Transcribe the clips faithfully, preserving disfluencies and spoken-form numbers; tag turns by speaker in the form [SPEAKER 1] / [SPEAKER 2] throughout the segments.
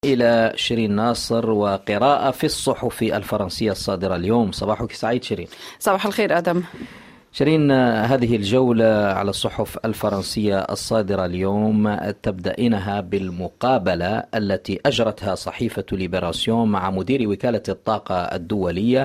[SPEAKER 1] إلى شيرين ناصر وقراءة في الصحف الفرنسية الصادرة اليوم. صباحك سعيد شيرين.
[SPEAKER 2] صباح الخير آدم.
[SPEAKER 1] شيرين، هذه الجولة على الصحف الفرنسية الصادرة اليوم تبدأينها بالمقابلة التي أجرتها صحيفة ليبراسيون مع مدير وكالة الطاقة الدولية،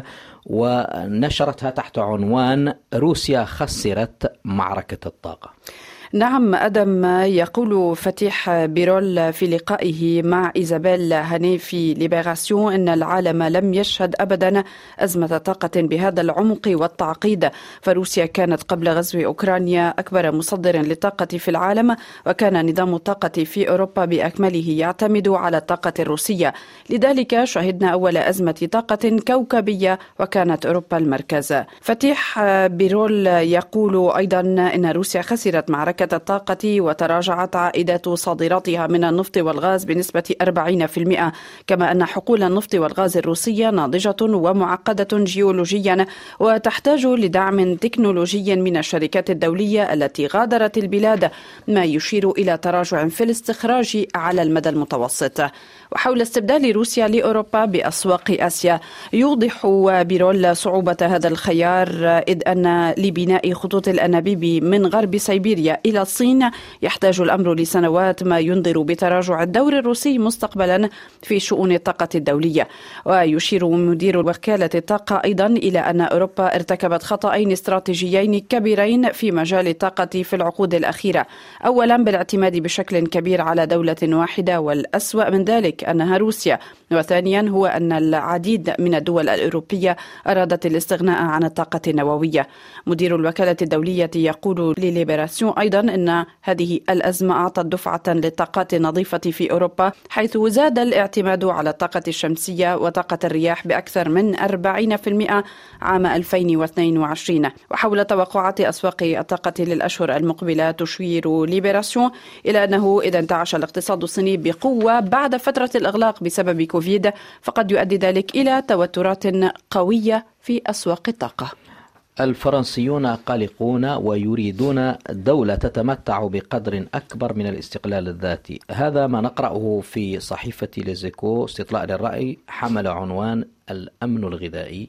[SPEAKER 1] ونشرتها تحت عنوان روسيا خسرت معركة الطاقة.
[SPEAKER 2] نعم أدم، يقول فتيح بيرول في لقائه مع إيزابيل هاني في ليبراسيون إن العالم لم يشهد أبدا أزمة طاقة بهذا العمق والتعقيد، فروسيا كانت قبل غزو أوكرانيا أكبر مصدر للطاقة في العالم، وكان نظام الطاقة في أوروبا بأكمله يعتمد على الطاقة الروسية، لذلك شهدنا أول أزمة طاقة كوكبية وكانت أوروبا المركز. فتيح بيرول يقول أيضا إن روسيا خسرت معركة الطاقة وتراجعت عائدات صادراتها من النفط والغاز بنسبة أربعين بالمئة، كما أن حقول النفط والغاز الروسية ناضجة ومعقدة جيولوجيا وتحتاج لدعم تكنولوجي من الشركات الدولية التي غادرت البلاد، ما يشير إلى تراجع في الاستخراج على المدى المتوسط. وحول استبدال روسيا لأوروبا بأسواق آسيا، يوضح بيرول صعوبة هذا الخيار، إذ أن لبناء خطوط الأنابيب من غرب سيبيريا إلى الصين يحتاج الأمر لسنوات، ما ينذر بتراجع الدور الروسي مستقبلا في شؤون الطاقة الدولية. ويشير مدير وكالة الطاقة أيضا إلى أن أوروبا ارتكبت خطأين استراتيجيين كبيرين في مجال الطاقة في العقود الأخيرة، أولا بالاعتماد بشكل كبير على دولة واحدة، والأسوأ من ذلك أنها روسيا، وثانيا هو أن العديد من الدول الأوروبية أرادت الاستغناء عن الطاقة النووية. مدير الوكالة الدولية يقول لليبراسيون أيضا أن هذه الأزمة أعطت دفعة للطاقات النظيفة في أوروبا، حيث زاد الاعتماد على الطاقة الشمسية وطاقة الرياح بأكثر من أربعين بالمئة عام ألفين واثنين وعشرين. وحول توقعات أسواق الطاقة للأشهر المقبلة، تشير ليبراسيون إلى أنه إذا انتعش الاقتصاد الصيني بقوة بعد فترة الإغلاق بسبب كوفيد، فقد يؤدي ذلك إلى توترات قوية في أسواق الطاقة.
[SPEAKER 1] الفرنسيون قلقون ويريدون دولة تتمتع بقدر أكبر من الاستقلال الذاتي. هذا ما نقرأه في صحيفة ليزيكو، استطلاع للرأي حمل عنوان الأمن الغذائي،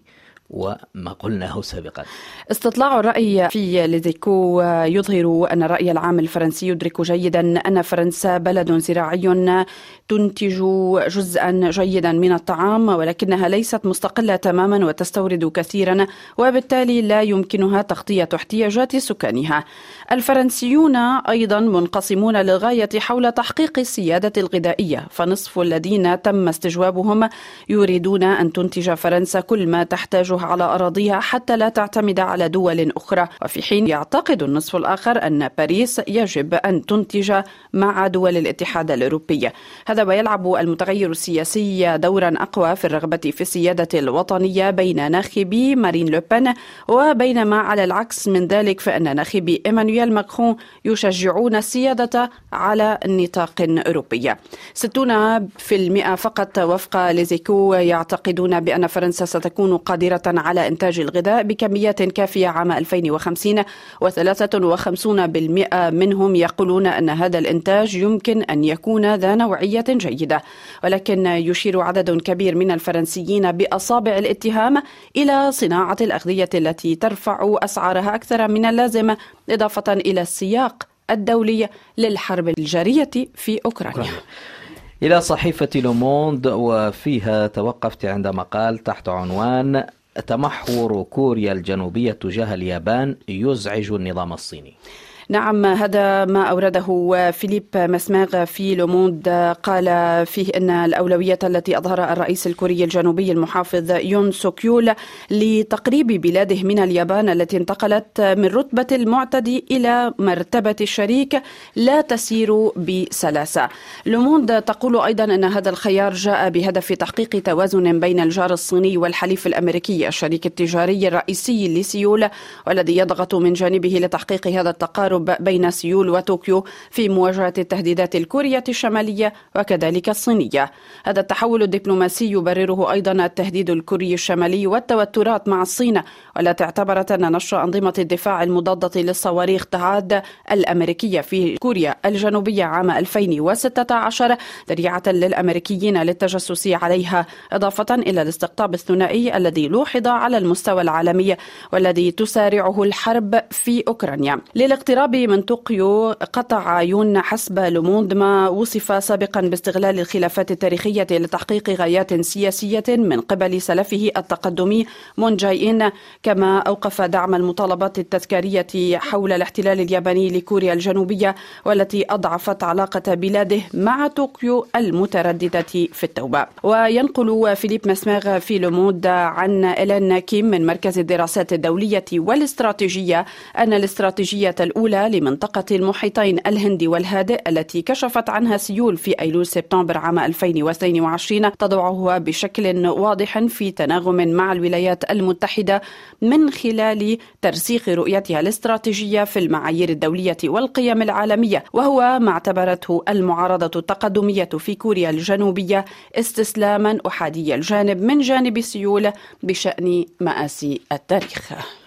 [SPEAKER 1] وما قلناه سابقا. استطلاع
[SPEAKER 2] الرأي في ليزيكو يظهر أن الرأي العام الفرنسي يدرك جيدا أن فرنسا بلد زراعي تنتج جزءا جيدا من الطعام، ولكنها ليست مستقلة تماما وتستورد كثيرا، وبالتالي لا يمكنها تغطية احتياجات سكانها. الفرنسيون أيضا منقسمون للغاية حول تحقيق السيادة الغذائية، فنصف الذين تم استجوابهم يريدون أن تنتج فرنسا كل ما تحتاجه على أراضيها حتى لا تعتمد على دول أخرى، وفي حين يعتقد النصف الآخر أن باريس يجب أن تنتج مع دول الاتحاد الأوروبي. هذا ويلعب المتغير السياسي دورا أقوى في الرغبة في السيادة الوطنية بين ناخبي مارين لوبين، وبينما على العكس من ذلك فإن ناخبي إيمانويل ماكرون يشجعون السيادة على نطاق أوروبي. ستون بالمئة فقط وفق ليزيكو يعتقدون بأن فرنسا ستكون قادرة على إنتاج الغذاء بكميات كافية عام ألفين وخمسين، وثلاثة وخمسين بالمئة منهم يقولون أن هذا الإنتاج يمكن أن يكون ذا نوعية جيدة. ولكن يشير عدد كبير من الفرنسيين بأصابع الاتهام إلى صناعة الأغذية التي ترفع أسعارها أكثر من اللازم، إضافة إلى السياق الدولي للحرب الجارية في أوكرانيا.
[SPEAKER 1] إلى صحيفة لوموند، وفيها توقفت عند مقال تحت عنوان تمحور كوريا الجنوبية تجاه اليابان يزعج النظام الصيني.
[SPEAKER 2] نعم، هذا ما أورده فيليب مسماغ في لوموند، قال فيه أن الأولوية التي أظهرها الرئيس الكوري الجنوبي المحافظ يون سوكيول لتقريب بلاده من اليابان التي انتقلت من رتبة المعتدي إلى مرتبة الشريك لا تسير بسلاسة. لوموند تقول أيضا أن هذا الخيار جاء بهدف تحقيق توازن بين الجار الصيني والحليف الأمريكي الشريك التجاري الرئيسي لسيول، والذي يضغط من جانبه لتحقيق هذا التقارب التقارب بين سيول وطوكيو في مواجهة التهديدات الكورية الشمالية وكذلك الصينية. هذا التحول الدبلوماسي يبرره أيضا التهديد الكوري الشمالي والتوترات مع الصين، والتي اعتبرت أن نشر أنظمة الدفاع المضادة للصواريخ تهاد الأمريكية في كوريا الجنوبية عام ألفين وستة عشر ذريعة للأمريكيين للتجسس عليها، إضافة إلى الاستقطاب الثنائي الذي لوحظ على المستوى العالمي والذي تسارعه الحرب في أوكرانيا. للاقتراب من طوكيو قطع عيون حسب لوموند ما وصف سابقا باستغلال الخلافات التاريخية لتحقيق غايات سياسية من قبل سلفه التقدمي مون جاي إن، كما أوقف دعم المطالبات التذكارية حول الاحتلال الياباني لكوريا الجنوبية والتي أضعفت علاقة بلاده مع طوكيو المترددة في التوبة. وينقل فيليب مسماغ في لوموند عن إلين كيم من مركز الدراسات الدولية والاستراتيجية أن الاستراتيجية الأولى لمنطقة المحيطين الهندي والهادئ التي كشفت عنها سيول في أيلول سبتمبر عام ألفين واثنين وعشرين تضعه بشكل واضح في تناغم مع الولايات المتحدة من خلال ترسيخ رؤيتها الاستراتيجية في المعايير الدولية والقيم العالمية، وهو ما اعتبرته المعارضة التقدمية في كوريا الجنوبية استسلاما أحادي الجانب من جانب سيول بشأن مآسي التاريخ.